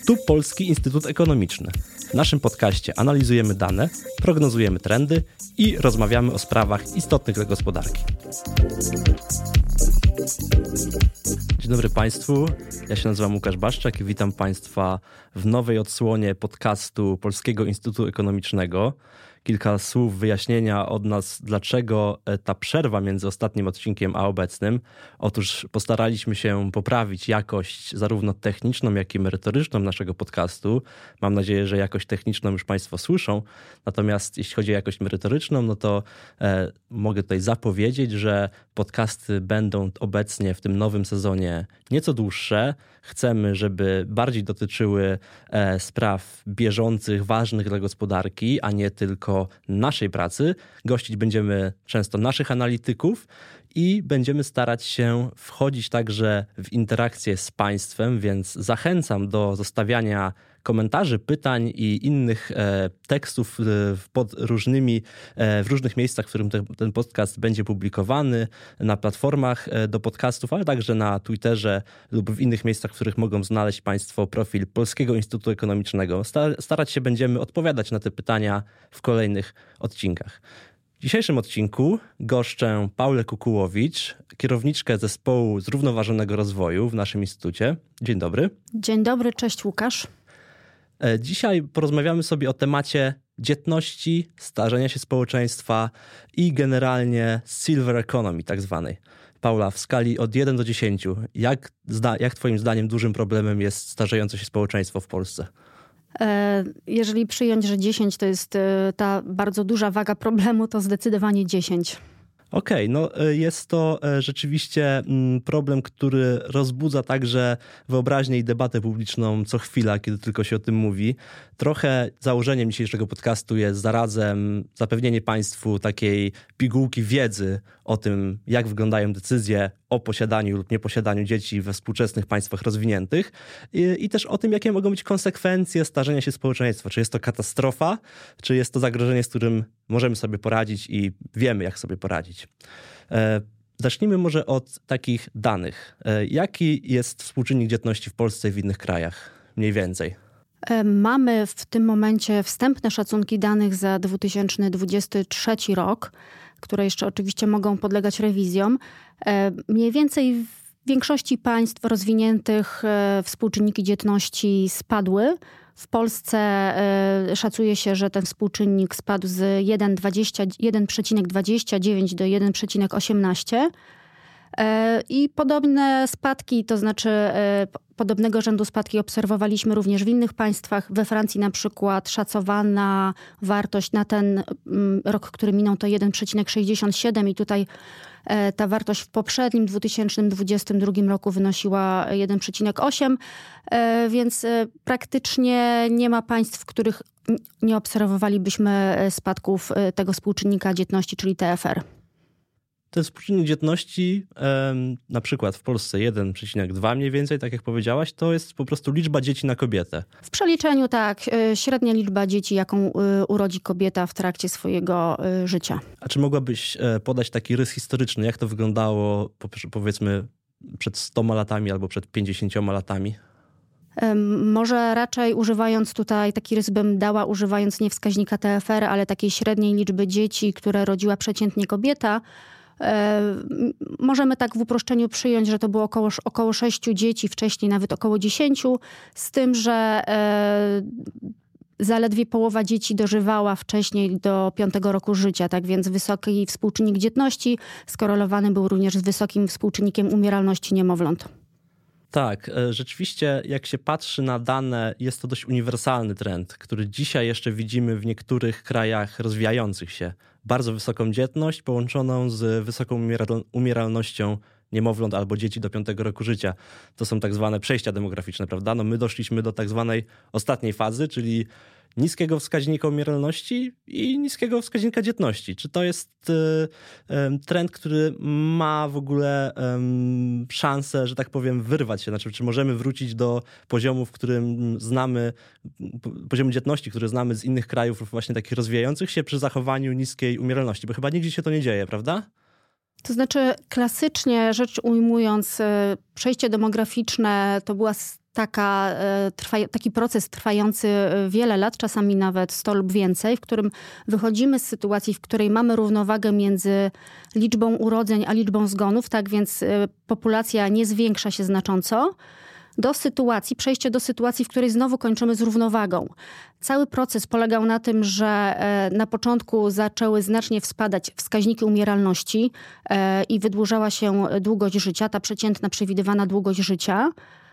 Tu Polski Instytut Ekonomiczny. W naszym podcaście analizujemy dane, prognozujemy trendy i rozmawiamy o sprawach istotnych dla gospodarki. Dzień dobry Państwu, ja się nazywam Łukasz Baszczak i witam Państwa w nowej odsłonie podcastu Polskiego Instytutu Ekonomicznego. Kilka słów wyjaśnienia od nas, dlaczego ta przerwa między ostatnim odcinkiem a obecnym. Otóż postaraliśmy się poprawić jakość zarówno techniczną, jak i merytoryczną naszego podcastu. Mam nadzieję, że jakość techniczną już Państwo słyszą. Natomiast jeśli chodzi o jakość merytoryczną, no to mogę tutaj zapowiedzieć, że podcasty będą obecnie w tym nowym sezonie nieco dłuższe. Chcemy, żeby bardziej dotyczyły spraw bieżących, ważnych dla gospodarki, a nie tylko naszej pracy. Gościć będziemy często naszych analityków i będziemy starać się wchodzić także w interakcję z Państwem, więc zachęcam do zostawiania komentarzy, pytań i innych tekstów w różnych miejscach, w którym ten podcast będzie publikowany, na platformach do podcastów, ale także na Twitterze lub w innych miejscach, w których mogą znaleźć Państwo profil Polskiego Instytutu Ekonomicznego. Starać się będziemy odpowiadać na te pytania w kolejnych odcinkach. W dzisiejszym odcinku goszczę Paulę Kukułowicz, kierowniczkę zespołu zrównoważonego rozwoju w naszym instytucie. Dzień dobry. Dzień dobry, cześć Łukasz. Dzisiaj porozmawiamy sobie o temacie dzietności, starzenia się społeczeństwa i generalnie silver economy tak zwanej. Paula, w skali od 1 do 10, jak Twoim zdaniem dużym problemem jest starzejące się społeczeństwo w Polsce? Jeżeli przyjąć, że 10 to jest ta bardzo duża waga problemu, to zdecydowanie 10. Okej, no jest to rzeczywiście problem, który rozbudza także wyobraźnię i debatę publiczną co chwila, kiedy tylko się o tym mówi. Trochę założeniem dzisiejszego podcastu jest zarazem zapewnienie Państwu takiej pigułki wiedzy o tym, jak wyglądają decyzje o posiadaniu lub nieposiadaniu dzieci we współczesnych państwach rozwiniętych i też o tym, jakie mogą być konsekwencje starzenia się społeczeństwa. Czy jest to katastrofa, czy jest to zagrożenie, z którym możemy sobie poradzić i wiemy, jak sobie poradzić. Zacznijmy może od takich danych. Jaki jest współczynnik dzietności w Polsce i w innych krajach? Mniej więcej. Mamy w tym momencie wstępne szacunki danych za 2023 rok, które jeszcze oczywiście mogą podlegać rewizjom. Mniej więcej w większości państw rozwiniętych współczynniki dzietności spadły. W Polsce szacuje się, że ten współczynnik spadł z 1,29 do 1,18. I podobne spadki, to znaczy podobnego rzędu spadki obserwowaliśmy również w innych państwach. We Francji na przykład szacowana wartość na ten rok, który minął, to 1,67 i tutaj ta wartość w poprzednim 2022 roku wynosiła 1,8, więc praktycznie nie ma państw, w których nie obserwowalibyśmy spadków tego współczynnika dzietności, czyli TFR. Ten współczynnik dzietności, na przykład w Polsce 1,2 mniej więcej, tak jak powiedziałaś, to jest po prostu liczba dzieci na kobietę. W przeliczeniu tak, średnia liczba dzieci, jaką urodzi kobieta w trakcie swojego życia. A czy mogłabyś podać taki rys historyczny, jak to wyglądało powiedzmy przed 100 latami albo przed 50 latami? Może raczej używając tutaj, taki rys bym dała, używając nie wskaźnika TFR, ale takiej średniej liczby dzieci, które rodziła przeciętnie kobieta. Możemy tak w uproszczeniu przyjąć, że to było około 6 dzieci, wcześniej nawet około 10, z tym, że zaledwie połowa dzieci dożywała wcześniej do 5 roku życia, tak więc wysoki współczynnik dzietności skorelowany był również z wysokim współczynnikiem umieralności niemowląt. Tak, rzeczywiście jak się patrzy na dane, jest to dość uniwersalny trend, który dzisiaj jeszcze widzimy w niektórych krajach rozwijających się. Bardzo wysoką dzietność połączoną z wysoką umieralnością niemowląt albo dzieci do 5 roku życia. To są tak zwane przejścia demograficzne, prawda? No my doszliśmy do tak zwanej ostatniej fazy, czyli niskiego wskaźnika umieralności i niskiego wskaźnika dzietności. Czy to jest trend, który ma w ogóle szansę, że tak powiem, wyrwać się? Znaczy, czy możemy wrócić do poziomu, w którym znamy, poziomu dzietności, który znamy z innych krajów właśnie takich rozwijających się przy zachowaniu niskiej umieralności? Bo chyba nigdzie się to nie dzieje, prawda? To znaczy klasycznie rzecz ujmując, przejście demograficzne to była taki proces trwający wiele lat, czasami nawet 100 lub więcej, w którym wychodzimy z sytuacji, w której mamy równowagę między liczbą urodzeń a liczbą zgonów, tak więc populacja nie zwiększa się znacząco, przejście do sytuacji, w której znowu kończymy z równowagą. Cały proces polegał na tym, że na początku zaczęły znacznie spadać wskaźniki umieralności i wydłużała się długość życia, ta przeciętna przewidywana długość życia.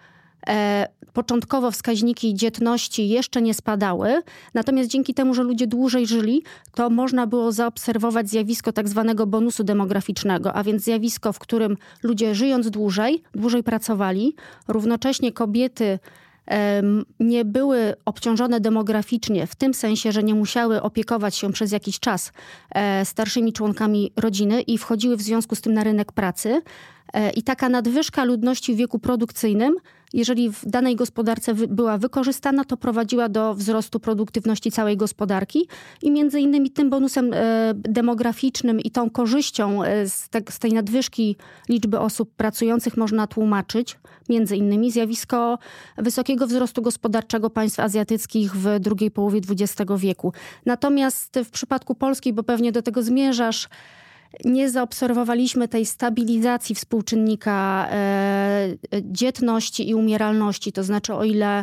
Początkowo wskaźniki dzietności jeszcze nie spadały, natomiast dzięki temu, że ludzie dłużej żyli, to można było zaobserwować zjawisko tak zwanego bonusu demograficznego, a więc zjawisko, w którym ludzie żyjąc dłużej pracowali, równocześnie kobiety nie były obciążone demograficznie w tym sensie, że nie musiały opiekować się przez jakiś czas starszymi członkami rodziny i wchodziły w związku z tym na rynek pracy. I taka nadwyżka ludności w wieku produkcyjnym, jeżeli w danej gospodarce była wykorzystana, to prowadziła do wzrostu produktywności całej gospodarki i między innymi tym bonusem demograficznym i tą korzyścią z tej nadwyżki liczby osób pracujących można tłumaczyć między innymi zjawisko wysokiego wzrostu gospodarczego państw azjatyckich w drugiej połowie XX wieku. Natomiast w przypadku Polski, bo pewnie do tego zmierzasz, nie zaobserwowaliśmy tej stabilizacji współczynnika dzietności i umieralności. To znaczy,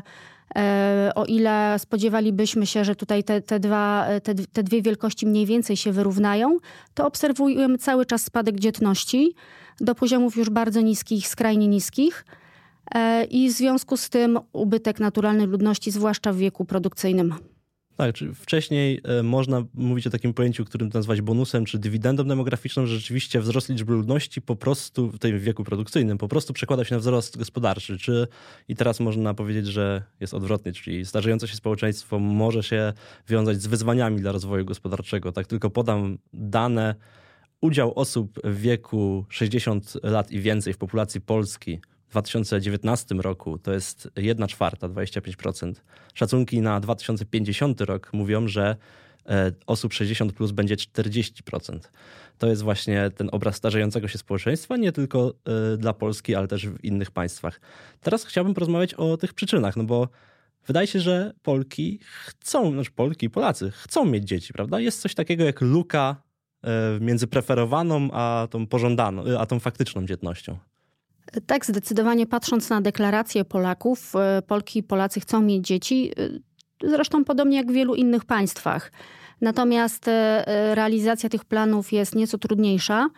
o ile spodziewalibyśmy się, że tutaj te dwie wielkości mniej więcej się wyrównają, to obserwujemy cały czas spadek dzietności do poziomów już bardzo niskich, skrajnie niskich. I w związku z tym ubytek naturalnej ludności, zwłaszcza w wieku produkcyjnym. Tak, czy wcześniej można mówić o takim pojęciu, którym nazwać bonusem czy dywidendą demograficzną, że rzeczywiście wzrost liczby ludności po prostu w tym wieku produkcyjnym po prostu przekłada się na wzrost gospodarczy. I teraz można powiedzieć, że jest odwrotnie, czyli starzejące się społeczeństwo może się wiązać z wyzwaniami dla rozwoju gospodarczego. Tak tylko podam dane. Udział osób w wieku 60 lat i więcej w populacji Polski w 2019 roku to jest 1/4, 25%. Szacunki na 2050 rok mówią, że osób 60 plus będzie 40%. To jest właśnie ten obraz starzejącego się społeczeństwa, nie tylko dla Polski, ale też w innych państwach. Teraz chciałbym porozmawiać o tych przyczynach, no bo wydaje się, że Polki i Polacy chcą mieć dzieci, prawda? Jest coś takiego jak luka między preferowaną a tą pożądaną, a tą faktyczną dzietnością. Tak, zdecydowanie patrząc na deklaracje Polaków, Polki i Polacy chcą mieć dzieci, zresztą podobnie jak w wielu innych państwach. Natomiast realizacja tych planów jest nieco trudniejsza.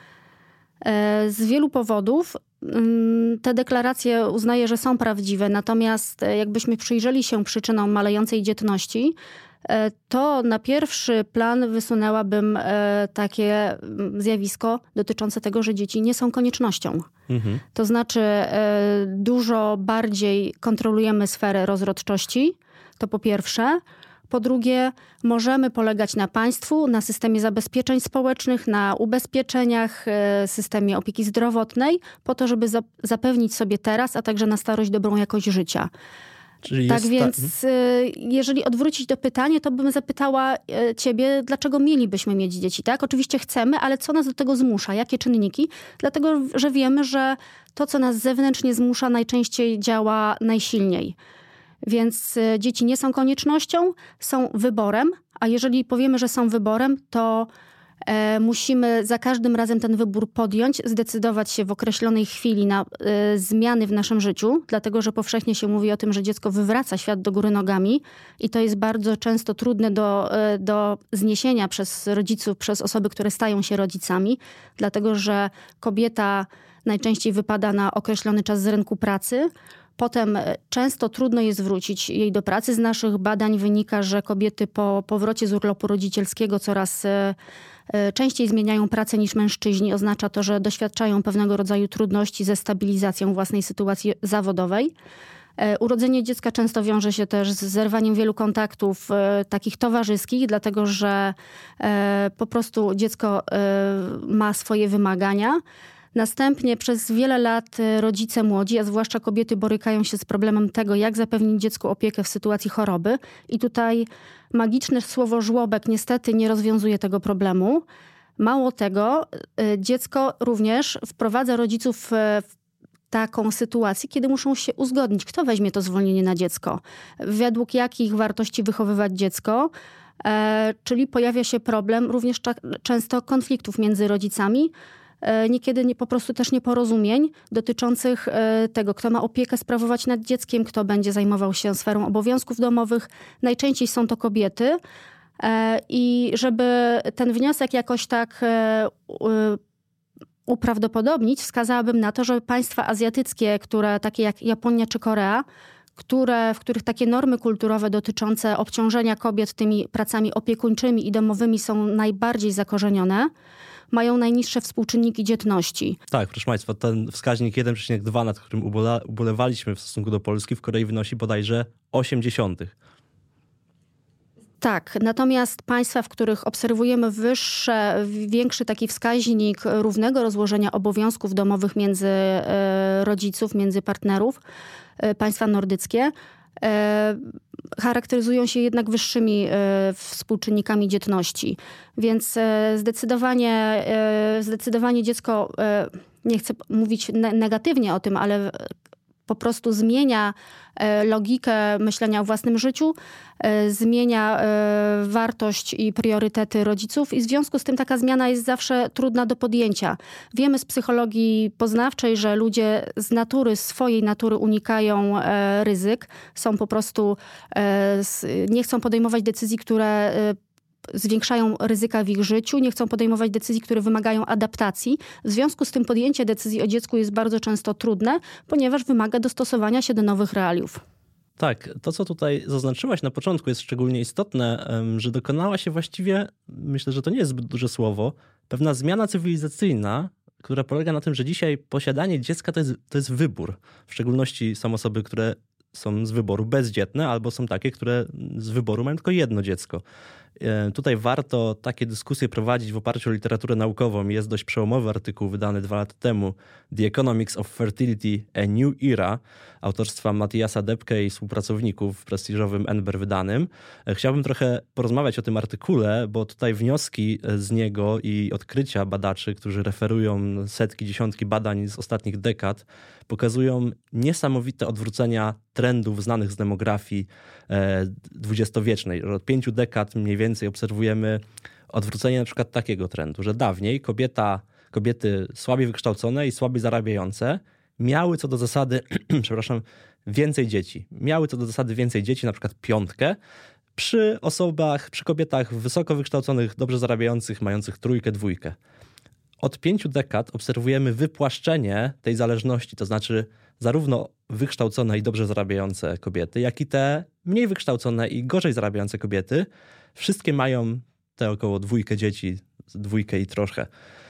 Z wielu powodów te deklaracje uznaję, że są prawdziwe, natomiast jakbyśmy przyjrzeli się przyczynom malejącej dzietności, to na pierwszy plan wysunęłabym takie zjawisko dotyczące tego, że dzieci nie są koniecznością. Mhm. To znaczy dużo bardziej kontrolujemy sferę rozrodczości, to po pierwsze. Po drugie, możemy polegać na państwu, na systemie zabezpieczeń społecznych, na ubezpieczeniach, systemie opieki zdrowotnej, po to, żeby zapewnić sobie teraz, a także na starość dobrą jakość życia. Tak więc jeżeli odwrócić to pytanie, to bym zapytała ciebie, dlaczego mielibyśmy mieć dzieci, tak? Oczywiście chcemy, ale co nas do tego zmusza? Jakie czynniki? Dlatego, że wiemy, że to, co nas zewnętrznie zmusza, najczęściej działa najsilniej. Więc dzieci nie są koniecznością, są wyborem, a jeżeli powiemy, że są wyborem, to musimy za każdym razem ten wybór podjąć, zdecydować się w określonej chwili na zmiany w naszym życiu, dlatego że powszechnie się mówi o tym, że dziecko wywraca świat do góry nogami i to jest bardzo często trudne do zniesienia przez rodziców, przez osoby, które stają się rodzicami, dlatego że kobieta najczęściej wypada na określony czas z rynku pracy. Potem często trudno jest wrócić jej do pracy. Z naszych badań wynika, że kobiety po powrocie z urlopu rodzicielskiego coraz częściej zmieniają pracę niż mężczyźni. Oznacza to, że doświadczają pewnego rodzaju trudności ze stabilizacją własnej sytuacji zawodowej. Urodzenie dziecka często wiąże się też z zerwaniem wielu kontaktów takich towarzyskich, dlatego że po prostu dziecko ma swoje wymagania. Następnie przez wiele lat rodzice młodzi, a zwłaszcza kobiety, borykają się z problemem tego, jak zapewnić dziecku opiekę w sytuacji choroby. I tutaj magiczne słowo żłobek niestety nie rozwiązuje tego problemu. Mało tego, dziecko również wprowadza rodziców w taką sytuację, kiedy muszą się uzgodnić, kto weźmie to zwolnienie na dziecko, według jakich wartości wychowywać dziecko, czyli pojawia się problem również często konfliktów między rodzicami, niekiedy po prostu też nieporozumień dotyczących tego, kto ma opiekę sprawować nad dzieckiem, kto będzie zajmował się sferą obowiązków domowych. Najczęściej są to kobiety i żeby ten wniosek jakoś tak uprawdopodobnić, wskazałabym na to, że państwa azjatyckie, takie jak Japonia czy Korea, w których takie normy kulturowe dotyczące obciążenia kobiet tymi pracami opiekuńczymi i domowymi są najbardziej zakorzenione, mają najniższe współczynniki dzietności. Tak, proszę Państwa, ten wskaźnik 1,2, nad którym ubolewaliśmy w stosunku do Polski, w Korei wynosi bodajże 0,8. Tak, natomiast państwa, w których obserwujemy większy taki wskaźnik równego rozłożenia obowiązków domowych między rodziców, między partnerów, państwa nordyckie, charakteryzują się jednak wyższymi współczynnikami dzietności. Więc zdecydowanie dziecko, nie chcę mówić negatywnie o tym, ale po prostu zmienia logikę myślenia o własnym życiu, zmienia wartość i priorytety rodziców i w związku z tym taka zmiana jest zawsze trudna do podjęcia. Wiemy z psychologii poznawczej, że ludzie z swojej natury unikają ryzyk, są po prostu, nie chcą podejmować decyzji, które zwiększają ryzyka w ich życiu, nie chcą podejmować decyzji, które wymagają adaptacji. W związku z tym podjęcie decyzji o dziecku jest bardzo często trudne, ponieważ wymaga dostosowania się do nowych realiów. Tak, to co tutaj zaznaczyłaś na początku jest szczególnie istotne, że dokonała się właściwie, myślę, że to nie jest zbyt duże słowo, pewna zmiana cywilizacyjna, która polega na tym, że dzisiaj posiadanie dziecka to jest wybór. W szczególności są osoby, które są z wyboru bezdzietne, albo są takie, które z wyboru mają tylko jedno dziecko. Tutaj warto takie dyskusje prowadzić w oparciu o literaturę naukową. Jest dość przełomowy artykuł wydany 2 lata temu, The Economics of Fertility, a New Era, autorstwa Matthiasa Debke i współpracowników w prestiżowym NBER wydanym. Chciałbym trochę porozmawiać o tym artykule, bo tutaj wnioski z niego i odkrycia badaczy, którzy referują setki, dziesiątki badań z ostatnich dekad, pokazują niesamowite odwrócenia trendów znanych z demografii dwudziestowiecznej. Od 5 dekad mniej więcej obserwujemy odwrócenie na przykład takiego trendu, że dawniej kobiety słabiej wykształcone i słabiej zarabiające miały co do zasady, więcej dzieci. Miały co do zasady więcej dzieci, na przykład 5, przy kobietach wysoko wykształconych, dobrze zarabiających, mających 3, 2. Od 5 dekad obserwujemy wypłaszczenie tej zależności, to znaczy zarówno wykształcone i dobrze zarabiające kobiety, jak i te mniej wykształcone i gorzej zarabiające kobiety. Wszystkie mają te około 2 dzieci, 2 i troszkę.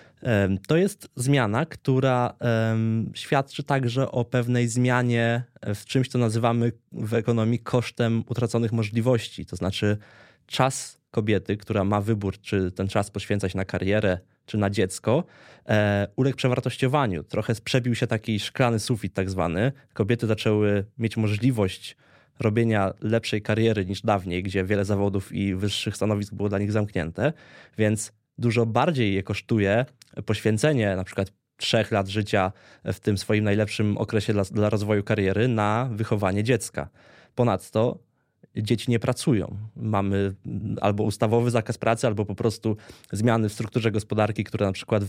To jest zmiana, która świadczy także o pewnej zmianie w czymś, co nazywamy w ekonomii kosztem utraconych możliwości. To znaczy czas kobiety, która ma wybór, czy ten czas poświęcać na karierę, czy na dziecko, uległ przewartościowaniu. Trochę przebił się taki szklany sufit tak zwany. Kobiety zaczęły mieć możliwość robienia lepszej kariery niż dawniej, gdzie wiele zawodów i wyższych stanowisk było dla nich zamknięte, więc dużo bardziej je kosztuje poświęcenie na przykład 3 lat życia w tym swoim najlepszym okresie dla rozwoju kariery na wychowanie dziecka. Ponadto dzieci nie pracują. Mamy albo ustawowy zakaz pracy, albo po prostu zmiany w strukturze gospodarki, które na przykład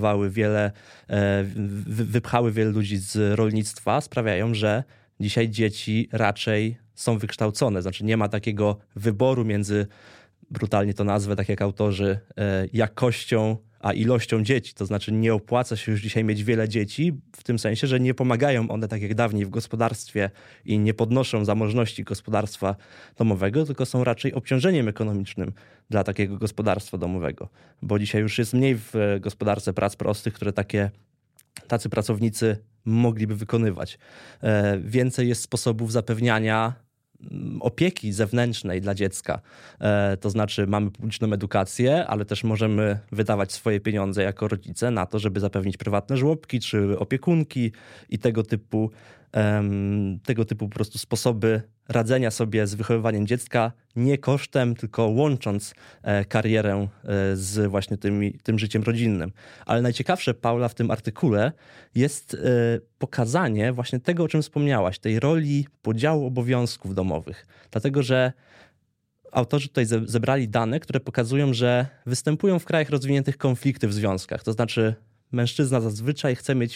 wypchały wiele ludzi z rolnictwa, sprawiają, że dzisiaj dzieci raczej są wykształcone. Znaczy nie ma takiego wyboru między, brutalnie to nazwę, tak jak autorzy, jakością a ilością dzieci. To znaczy nie opłaca się już dzisiaj mieć wiele dzieci, w tym sensie, że nie pomagają one tak jak dawniej w gospodarstwie i nie podnoszą zamożności gospodarstwa domowego, tylko są raczej obciążeniem ekonomicznym dla takiego gospodarstwa domowego. Bo dzisiaj już jest mniej w gospodarce prac prostych, które tacy pracownicy mogliby wykonywać. Więcej jest sposobów zapewniania opieki zewnętrznej dla dziecka. To znaczy mamy publiczną edukację, ale też możemy wydawać swoje pieniądze jako rodzice na to, żeby zapewnić prywatne żłobki czy opiekunki i tego typu tego typu po prostu sposoby radzenia sobie z wychowywaniem dziecka nie kosztem, tylko łącząc karierę z właśnie tym życiem rodzinnym. Ale najciekawsze, Paula, w tym artykule jest pokazanie właśnie tego, o czym wspomniałaś, tej roli podziału obowiązków domowych. Dlatego, że autorzy tutaj zebrali dane, które pokazują, że występują w krajach rozwiniętych konflikty w związkach. To znaczy mężczyzna zazwyczaj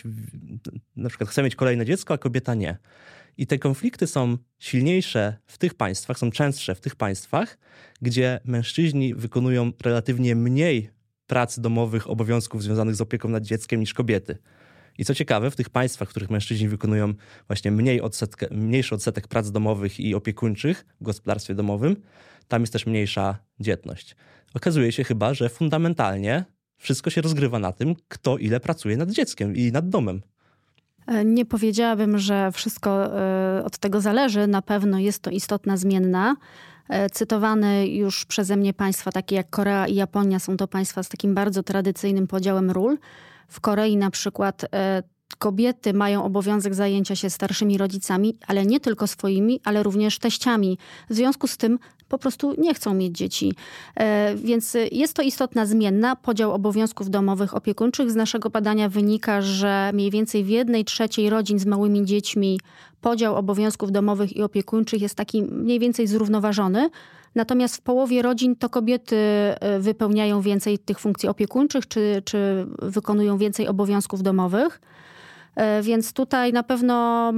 na przykład chce mieć kolejne dziecko, a kobieta nie. I te konflikty są silniejsze w tych państwach, są częstsze w tych państwach, gdzie mężczyźni wykonują relatywnie mniej prac domowych, obowiązków związanych z opieką nad dzieckiem niż kobiety. I co ciekawe, w tych państwach, w których mężczyźni wykonują właśnie mniejszy odsetek prac domowych i opiekuńczych w gospodarstwie domowym, tam jest też mniejsza dzietność. Okazuje się chyba, że fundamentalnie wszystko się rozgrywa na tym, kto ile pracuje nad dzieckiem i nad domem. Nie powiedziałabym, że wszystko od tego zależy. Na pewno jest to istotna zmienna. Cytowane już przeze mnie państwa takie jak Korea i Japonia są to państwa z takim bardzo tradycyjnym podziałem ról. W Korei na przykład kobiety mają obowiązek zajęcia się starszymi rodzicami, ale nie tylko swoimi, ale również teściami. W związku z tym po prostu nie chcą mieć dzieci. Więc jest to istotna zmienna, podział obowiązków domowych, opiekuńczych. Z naszego badania wynika, że mniej więcej w 1/3 rodzin z małymi dziećmi podział obowiązków domowych i opiekuńczych jest taki mniej więcej zrównoważony. Natomiast w połowie rodzin to kobiety wypełniają więcej tych funkcji opiekuńczych, czy wykonują więcej obowiązków domowych. Więc tutaj na pewno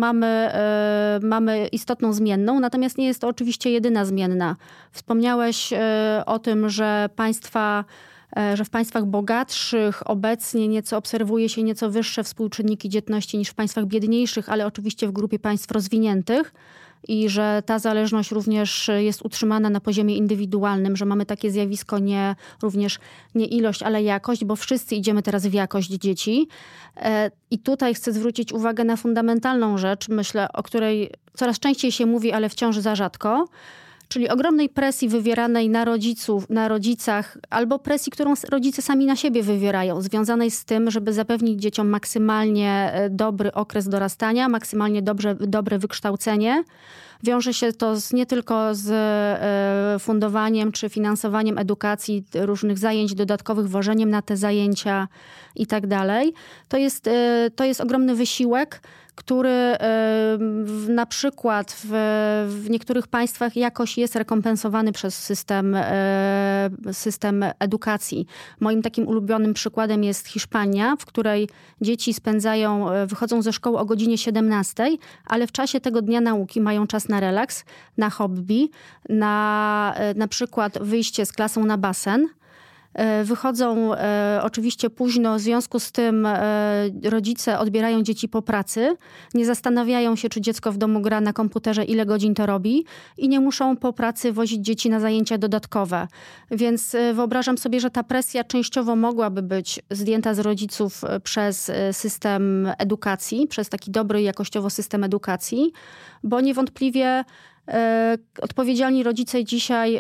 mamy istotną zmienną, natomiast nie jest to oczywiście jedyna zmienna. Wspomniałeś o tym, że w państwach bogatszych obecnie obserwuje się nieco wyższe współczynniki dzietności niż w państwach biedniejszych, ale oczywiście w grupie państw rozwiniętych. I że ta zależność również jest utrzymana na poziomie indywidualnym, że mamy takie zjawisko również nie ilość, ale jakość, bo wszyscy idziemy teraz w jakość dzieci. I tutaj chcę zwrócić uwagę na fundamentalną rzecz, myślę, o której coraz częściej się mówi, ale wciąż za rzadko, czyli ogromnej presji wywieranej na rodzicach albo presji, którą rodzice sami na siebie wywierają, związanej z tym, żeby zapewnić dzieciom maksymalnie dobry okres dorastania, maksymalnie dobre wykształcenie. Wiąże się to nie tylko z fundowaniem czy finansowaniem edukacji, różnych zajęć dodatkowych, wożeniem na te zajęcia i tak dalej. To jest ogromny wysiłek, który na przykład w niektórych państwach jakoś jest rekompensowany przez system edukacji. Moim takim ulubionym przykładem jest Hiszpania, w której dzieci wychodzą ze szkoły o godzinie 17, ale w czasie tego dnia nauki mają czas na relaks, na hobby, na przykład wyjście z klasą na basen. Wychodzą oczywiście późno, w związku z tym rodzice odbierają dzieci po pracy, nie zastanawiają się, czy dziecko w domu gra na komputerze, ile godzin to robi i nie muszą po pracy wozić dzieci na zajęcia dodatkowe. Więc wyobrażam sobie, że ta presja częściowo mogłaby być zdjęta z rodziców przez system edukacji, przez taki dobry jakościowo system edukacji, bo niewątpliwie odpowiedzialni rodzice dzisiaj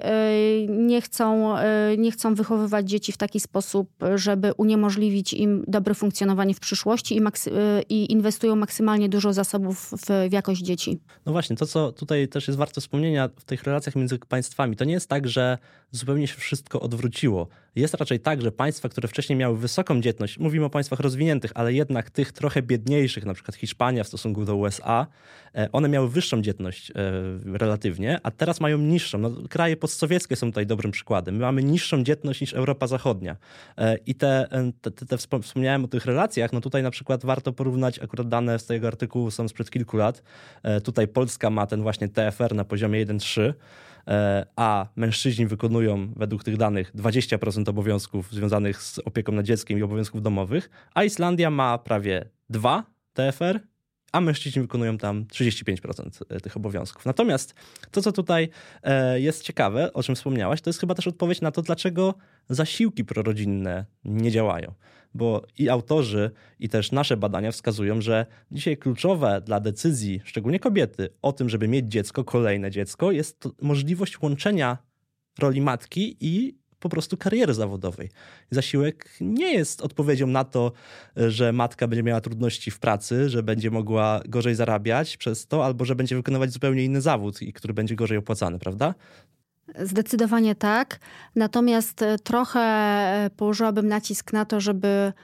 nie chcą wychowywać dzieci w taki sposób, żeby uniemożliwić im dobre funkcjonowanie w przyszłości i inwestują maksymalnie dużo zasobów w jakość dzieci. No właśnie, to co tutaj też jest warte wspomnienia w tych relacjach między państwami, to nie jest tak, że zupełnie się wszystko odwróciło. Jest raczej tak, że państwa, które wcześniej miały wysoką dzietność, mówimy o państwach rozwiniętych, ale jednak tych trochę biedniejszych, na przykład Hiszpania w stosunku do USA, one miały wyższą dzietność relatywnie, a teraz mają niższą. No, kraje postsowieckie są tutaj dobrym przykładem. My mamy niższą dzietność niż Europa Zachodnia. I wspomniałem o tych relacjach, no tutaj na przykład warto porównać, akurat dane z tego artykułu są sprzed kilku lat. Tutaj Polska ma ten właśnie TFR na poziomie 1,3, a mężczyźni wykonują według tych danych 20% obowiązków związanych z opieką nad dzieckiem i obowiązków domowych, a Islandia ma prawie 2 TFR, a mężczyźni wykonują tam 35% tych obowiązków. Natomiast to, co tutaj jest ciekawe, o czym wspomniałaś, to jest chyba też odpowiedź na to, dlaczego zasiłki prorodzinne nie działają. Bo i autorzy, i też nasze badania wskazują, że dzisiaj kluczowe dla decyzji, szczególnie kobiety, o tym, żeby mieć dziecko, kolejne dziecko, jest to możliwość łączenia roli matki i po prostu kariery zawodowej. Zasiłek nie jest odpowiedzią na to, że matka będzie miała trudności w pracy, że będzie mogła gorzej zarabiać przez to, albo że będzie wykonywać zupełnie inny zawód, który będzie gorzej opłacany, prawda? Zdecydowanie tak. Natomiast trochę położyłabym nacisk na to, żeby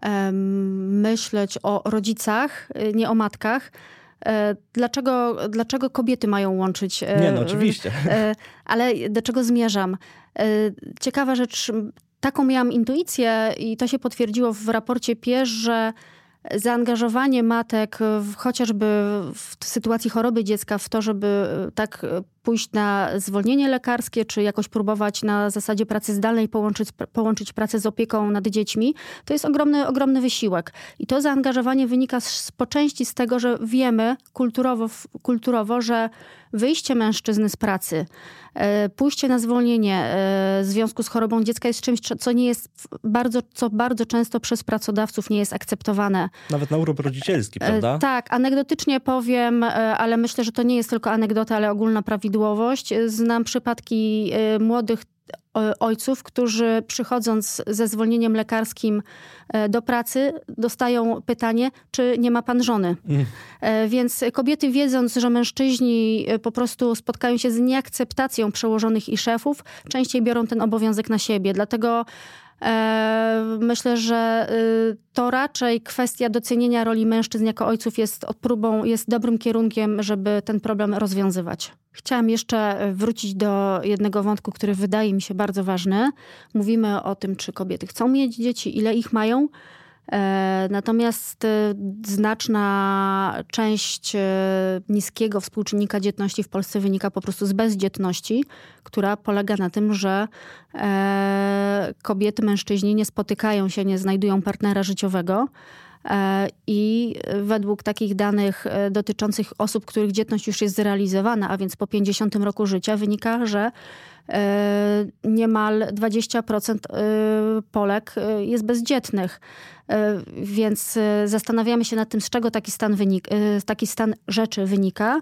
myśleć o rodzicach, nie o matkach. Dlaczego kobiety mają łączyć? Nie, no oczywiście. Ale do czego zmierzam? Ciekawa rzecz, taką miałam intuicję i to się potwierdziło w raporcie PIESZ, że zaangażowanie matek chociażby w sytuacji choroby dziecka w to, żeby tak pójść na zwolnienie lekarskie, czy jakoś próbować na zasadzie pracy zdalnej połączyć pracę z opieką nad dziećmi, to jest ogromny wysiłek. I to zaangażowanie wynika po części z tego, że wiemy kulturowo, że wyjście mężczyzny z pracy, pójście na zwolnienie w związku z chorobą dziecka jest czymś, co bardzo często przez pracodawców nie jest akceptowane. Nawet na urlop rodzicielski, prawda? Tak, anegdotycznie powiem, ale myślę, że to nie jest tylko anegdota, ale ogólna prawidłowość. Znam przypadki młodych ojców, którzy przychodząc ze zwolnieniem lekarskim do pracy, dostają pytanie, czy nie ma pan żony. Więc kobiety, wiedząc, że mężczyźni po prostu spotkają się z nieakceptacją przełożonych i szefów, częściej biorą ten obowiązek na siebie. Dlatego myślę, że to raczej kwestia docenienia roli mężczyzn jako ojców jest dobrym kierunkiem, żeby ten problem rozwiązywać. Chciałam jeszcze wrócić do jednego wątku, który wydaje mi się bardzo ważny. Mówimy o tym, czy kobiety chcą mieć dzieci, ile ich mają. Natomiast znaczna część niskiego współczynnika dzietności w Polsce wynika po prostu z bezdzietności, która polega na tym, że kobiety, mężczyźni nie spotykają się, nie znajdują partnera życiowego. I według takich danych dotyczących osób, których dzietność już jest zrealizowana, a więc po 50 roku życia, wynika, że niemal 20% Polek jest bezdzietnych. Więc zastanawiamy się nad tym, z czego taki stan rzeczy wynika.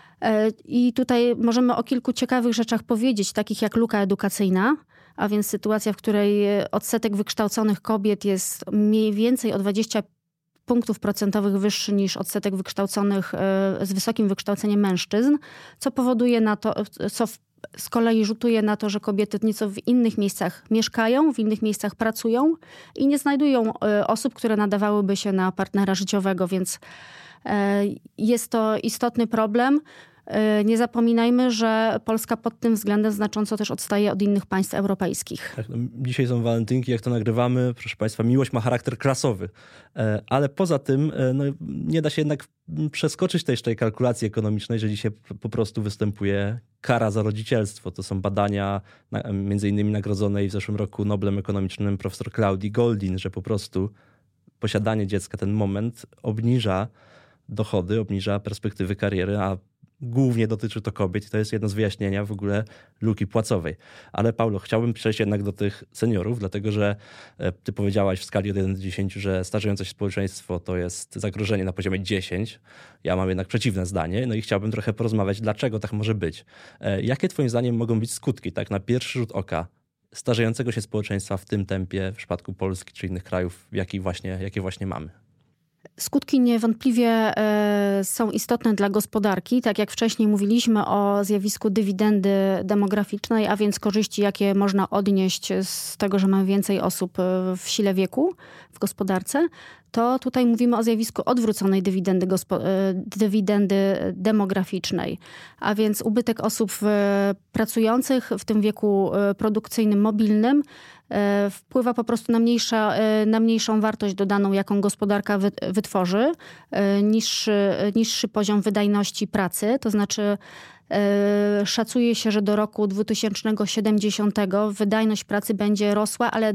I tutaj możemy o kilku ciekawych rzeczach powiedzieć, takich jak luka edukacyjna, a więc sytuacja, w której odsetek wykształconych kobiet jest mniej więcej o 20 punktów procentowych wyższy niż odsetek wykształconych z wysokim wykształceniem mężczyzn, co powoduje co z kolei rzutuje na to, że kobiety nieco w innych miejscach mieszkają, w innych miejscach pracują i nie znajdują osób, które nadawałyby się na partnera życiowego, więc jest to istotny problem. Nie zapominajmy, że Polska pod tym względem znacząco też odstaje od innych państw europejskich. Tak, no, dzisiaj są walentynki, jak to nagrywamy. Proszę Państwa, miłość ma charakter klasowy. Ale poza tym nie da się jednak przeskoczyć tej kalkulacji ekonomicznej, że dzisiaj po prostu występuje kara za rodzicielstwo. To są badania między innymi nagrodzonej w zeszłym roku Noblem Ekonomicznym profesor Claudii Goldin, że po prostu posiadanie dziecka, ten moment obniża dochody, obniża perspektywy kariery, a głównie dotyczy to kobiet i to jest jedno z wyjaśnienia w ogóle luki płacowej. Ale Paulo, chciałbym przejść jednak do tych seniorów, dlatego że ty powiedziałaś w skali od 1 do 10, że starzejące się społeczeństwo to jest zagrożenie na poziomie 10. Ja mam jednak przeciwne zdanie, no i chciałbym trochę porozmawiać, dlaczego tak może być. Jakie twoim zdaniem mogą być skutki, tak na pierwszy rzut oka, starzejącego się społeczeństwa w tym tempie w przypadku Polski czy innych krajów, jakie właśnie mamy? Skutki niewątpliwie są istotne dla gospodarki. Tak jak wcześniej mówiliśmy o zjawisku dywidendy demograficznej, a więc korzyści, jakie można odnieść z tego, że mamy więcej osób w sile wieku w gospodarce, to tutaj mówimy o zjawisku odwróconej dywidendy demograficznej. A więc ubytek osób pracujących w tym wieku produkcyjnym, mobilnym wpływa po prostu na mniejszą wartość dodaną, jaką gospodarka wytworzy, niższy poziom wydajności pracy. To znaczy szacuje się, że do roku 2070 wydajność pracy będzie rosła, ale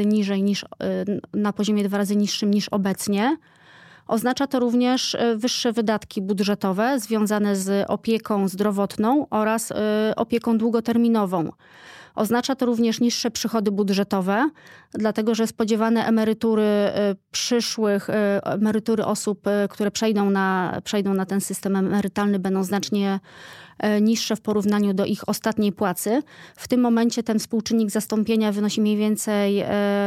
na poziomie 2 razy niższym niż obecnie. Oznacza to również wyższe wydatki budżetowe związane z opieką zdrowotną oraz opieką długoterminową. Oznacza to również niższe przychody budżetowe, dlatego że spodziewane emerytury osób, które przejdą na ten system emerytalny, będą znacznie niższe w porównaniu do ich ostatniej płacy. W tym momencie ten współczynnik zastąpienia wynosi mniej więcej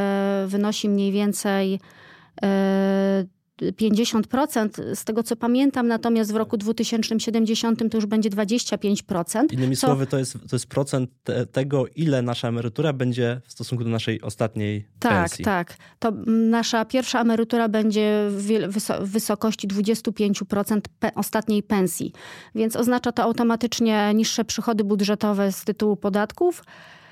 50%, z tego co pamiętam, natomiast w roku 2070 to już będzie 25%. Innymi słowy, to jest procent tego, ile nasza emerytura będzie w stosunku do naszej ostatniej pensji. Tak. To nasza pierwsza emerytura będzie w wysokości 25% ostatniej pensji. Więc oznacza to automatycznie niższe przychody budżetowe z tytułu podatków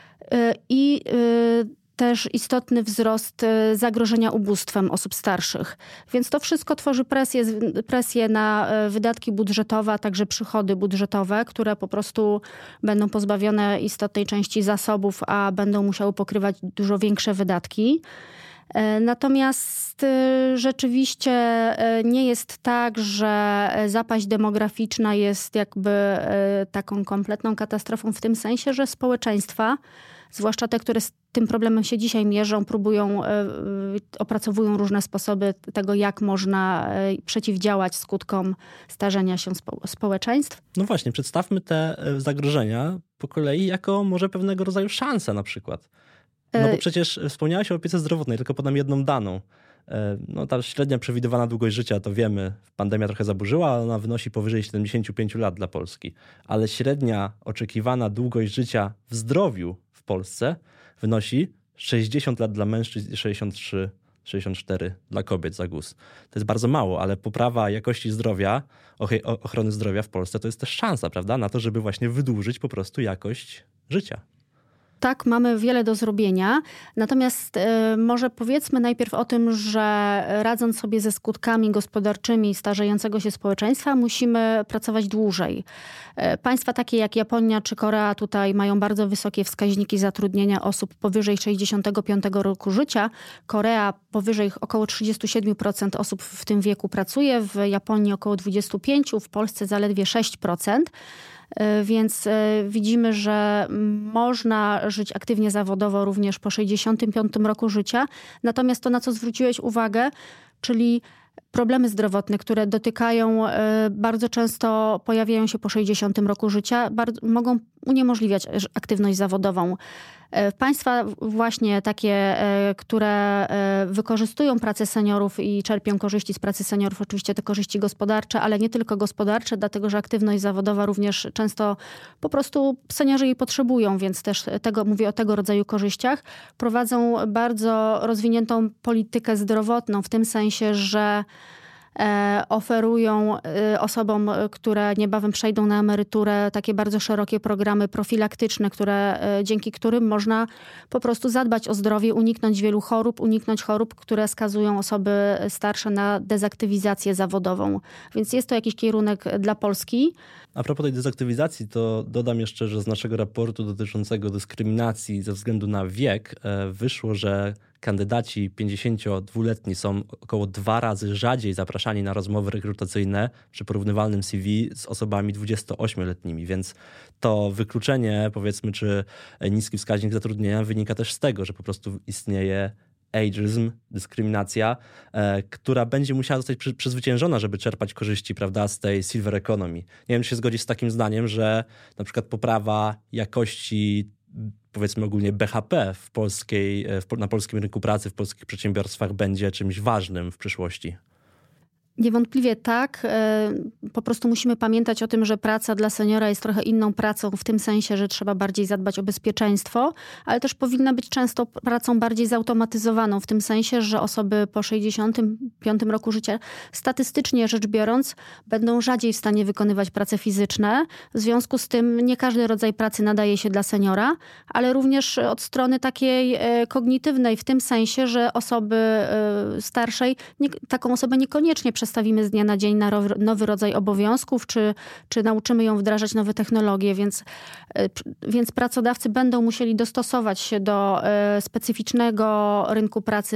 i też istotny wzrost zagrożenia ubóstwem osób starszych. Więc to wszystko tworzy presję na wydatki budżetowe, a także przychody budżetowe, które po prostu będą pozbawione istotnej części zasobów, a będą musiały pokrywać dużo większe wydatki. Natomiast rzeczywiście nie jest tak, że zapaść demograficzna jest jakby taką kompletną katastrofą w tym sensie, że społeczeństwa, zwłaszcza te, które z tym problemem się dzisiaj mierzą, opracowują różne sposoby tego, jak można przeciwdziałać skutkom starzenia się społeczeństw. No właśnie, przedstawmy te zagrożenia po kolei jako może pewnego rodzaju szanse na przykład. No bo przecież wspomniałaś o opiece zdrowotnej, tylko podam jedną daną. No ta średnia przewidywana długość życia, to wiemy, pandemia trochę zaburzyła, ale ona wynosi powyżej 75 lat dla Polski. Ale średnia oczekiwana długość życia w zdrowiu w Polsce wynosi 60 lat dla mężczyzn i 64 dla kobiet za GUS. To jest bardzo mało, ale poprawa jakości zdrowia, ochrony zdrowia w Polsce to jest też szansa, prawda, na to, żeby właśnie wydłużyć po prostu jakość życia. Tak, mamy wiele do zrobienia. Natomiast może powiedzmy najpierw o tym, że radząc sobie ze skutkami gospodarczymi starzejącego się społeczeństwa, musimy pracować dłużej. Państwa takie jak Japonia czy Korea tutaj mają bardzo wysokie wskaźniki zatrudnienia osób powyżej 65 roku życia. Korea powyżej około 37% osób w tym wieku pracuje, w Japonii około 25%, w Polsce zaledwie 6%. Więc widzimy, że można żyć aktywnie zawodowo również po 65 roku życia. Natomiast to, na co zwróciłeś uwagę, czyli problemy zdrowotne, które dotykają, bardzo często pojawiają się po 60 roku życia, mogą uniemożliwiać aktywność zawodową. Państwa właśnie takie, które wykorzystują pracę seniorów i czerpią korzyści z pracy seniorów, oczywiście te korzyści gospodarcze, ale nie tylko gospodarcze, dlatego że aktywność zawodowa również często po prostu seniorzy jej potrzebują, więc też mówię o tego rodzaju korzyściach. Prowadzą bardzo rozwiniętą politykę zdrowotną w tym sensie, że oferują osobom, które niebawem przejdą na emeryturę, takie bardzo szerokie programy profilaktyczne, dzięki którym można po prostu zadbać o zdrowie, uniknąć chorób, które skazują osoby starsze na dezaktywizację zawodową. Więc jest to jakiś kierunek dla Polski. A propos tej dezaktywizacji, to dodam jeszcze, że z naszego raportu dotyczącego dyskryminacji ze względu na wiek wyszło, że kandydaci 52-letni są około 2 razy rzadziej zapraszani na rozmowy rekrutacyjne przy porównywalnym CV z osobami 28-letnimi, więc to wykluczenie, powiedzmy, czy niski wskaźnik zatrudnienia wynika też z tego, że po prostu istnieje ageism, dyskryminacja, która będzie musiała zostać przezwyciężona, żeby czerpać korzyści, prawda, z tej silver economy. Nie wiem, czy się zgodzisz z takim zdaniem, że na przykład poprawa jakości, powiedzmy ogólnie BHP na polskim rynku pracy, w polskich przedsiębiorstwach będzie czymś ważnym w przyszłości. Niewątpliwie tak. Po prostu musimy pamiętać o tym, że praca dla seniora jest trochę inną pracą w tym sensie, że trzeba bardziej zadbać o bezpieczeństwo, ale też powinna być często pracą bardziej zautomatyzowaną w tym sensie, że osoby po 65 roku życia statystycznie rzecz biorąc będą rzadziej w stanie wykonywać prace fizyczne. W związku z tym nie każdy rodzaj pracy nadaje się dla seniora, ale również od strony takiej kognitywnej w tym sensie, że osoby starszej, taką osobę niekoniecznie przestawimy z dnia na dzień na nowy rodzaj obowiązków, czy nauczymy ją wdrażać nowe technologie, więc pracodawcy będą musieli dostosować się do specyficznego rynku pracy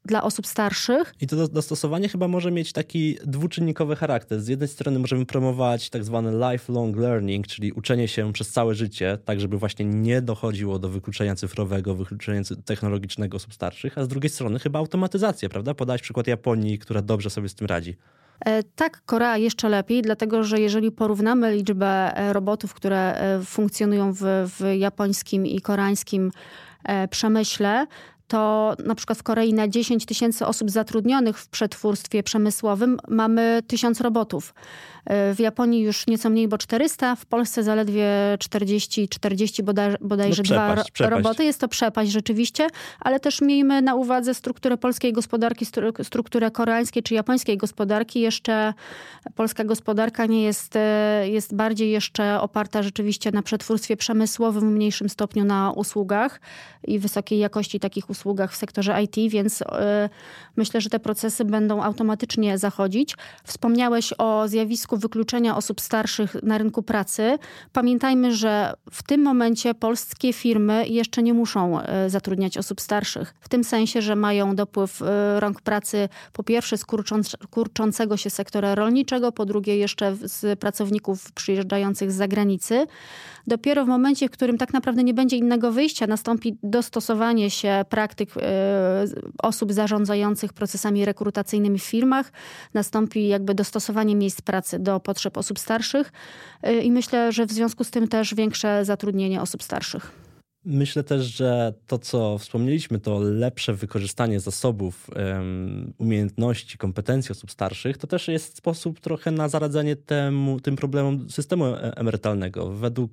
dla osób starszych. I to dostosowanie chyba może mieć taki dwuczynnikowy charakter. Z jednej strony możemy promować tak zwany lifelong learning, czyli uczenie się przez całe życie, tak żeby właśnie nie dochodziło do wykluczenia cyfrowego, wykluczenia technologicznego osób starszych, a z drugiej strony chyba automatyzacja, prawda? Podałeś przykład Japonii, która dobrze sobie z tym radzi. Tak, Korea jeszcze lepiej, dlatego że jeżeli porównamy liczbę robotów, które funkcjonują w japońskim i koreańskim przemyśle, to na przykład w Korei na 10 000 osób zatrudnionych w przetwórstwie przemysłowym mamy 1000 robotów. W Japonii już nieco mniej, bo 400, w Polsce zaledwie 40 bodajże przepaść. roboty. Jest to przepaść rzeczywiście, ale też miejmy na uwadze strukturę polskiej gospodarki, strukturę koreańskiej czy japońskiej gospodarki. Jeszcze polska gospodarka nie jest bardziej jeszcze oparta rzeczywiście na przetwórstwie przemysłowym, w mniejszym stopniu na usługach i wysokiej jakości takich usługach w sektorze IT, więc myślę, że te procesy będą automatycznie zachodzić. Wspomniałeś o zjawisku wykluczenia osób starszych na rynku pracy. Pamiętajmy, że w tym momencie polskie firmy jeszcze nie muszą zatrudniać osób starszych. W tym sensie, że mają dopływ rąk pracy po pierwsze z kurczącego się sektora rolniczego, po drugie jeszcze z pracowników przyjeżdżających z zagranicy. Dopiero w momencie, w którym tak naprawdę nie będzie innego wyjścia, nastąpi dostosowanie się praktyk osób zarządzających procesami rekrutacyjnymi w firmach, nastąpi jakby dostosowanie miejsc pracy do potrzeb osób starszych i myślę, że w związku z tym też większe zatrudnienie osób starszych. Myślę też, że to, co wspomnieliśmy, to lepsze wykorzystanie zasobów, umiejętności, kompetencji osób starszych, to też jest sposób trochę na zaradzenie tym problemom systemu emerytalnego.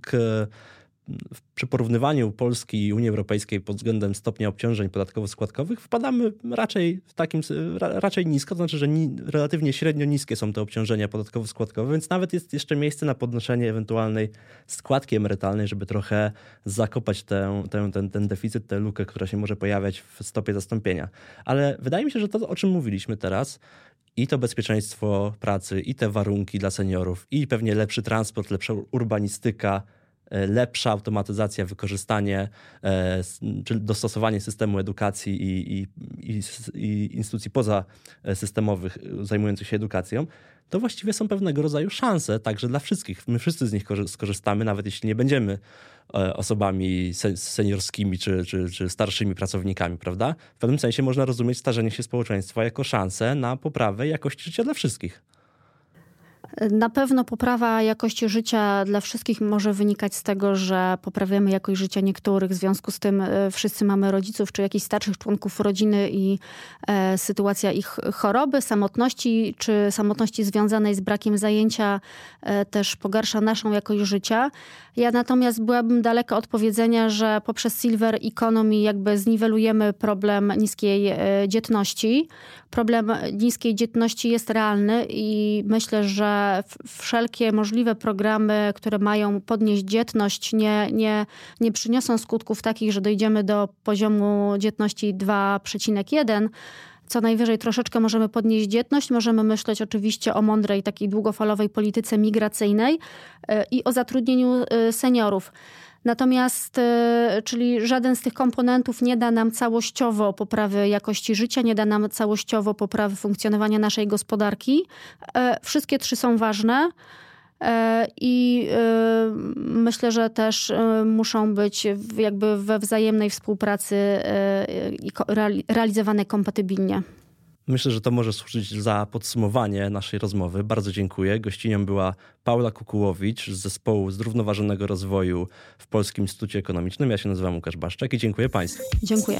Przy porównywaniu Polski i Unii Europejskiej pod względem stopnia obciążeń podatkowo-składkowych wpadamy raczej nisko, to znaczy, że relatywnie średnio niskie są te obciążenia podatkowo-składkowe, więc nawet jest jeszcze miejsce na podnoszenie ewentualnej składki emerytalnej, żeby trochę zakopać ten deficyt, tę lukę, która się może pojawiać w stopie zastąpienia. Ale wydaje mi się, że to, o czym mówiliśmy teraz, i to bezpieczeństwo pracy, i te warunki dla seniorów, i pewnie lepszy transport, lepsza urbanistyka, lepsza automatyzacja, wykorzystanie czy dostosowanie systemu edukacji i instytucji pozasystemowych zajmujących się edukacją, to właściwie są pewnego rodzaju szanse także dla wszystkich. My wszyscy z nich skorzystamy, nawet jeśli nie będziemy osobami seniorskimi czy starszymi pracownikami, prawda? W pewnym sensie można rozumieć starzenie się społeczeństwa jako szansę na poprawę jakości życia dla wszystkich. Na pewno poprawa jakości życia dla wszystkich może wynikać z tego, że poprawiamy jakość życia niektórych. W związku z tym wszyscy mamy rodziców czy jakichś starszych członków rodziny i sytuacja ich choroby, samotności czy samotności związanej z brakiem zajęcia też pogarsza naszą jakość życia. Ja natomiast byłabym daleka od powiedzenia, że poprzez Silver Economy jakby zniwelujemy problem niskiej dzietności. Problem niskiej dzietności jest realny i myślę, że wszelkie możliwe programy, które mają podnieść dzietność, nie przyniosą skutków takich, że dojdziemy do poziomu dzietności 2,1. Co najwyżej troszeczkę możemy podnieść dzietność. Możemy myśleć oczywiście o mądrej, takiej długofalowej polityce migracyjnej i o zatrudnieniu seniorów. Natomiast, czyli żaden z tych komponentów nie da nam całościowo poprawy jakości życia, nie da nam całościowo poprawy funkcjonowania naszej gospodarki. Wszystkie trzy są ważne i myślę, że też muszą być jakby we wzajemnej współpracy realizowane kompatybilnie. Myślę, że to może służyć za podsumowanie naszej rozmowy. Bardzo dziękuję. Gościnią była Paula Kukułowicz z Zespołu Zrównoważonego Rozwoju w Polskim Instytucie Ekonomicznym. Ja się nazywam Łukasz Baszczak i dziękuję Państwu. Dziękuję.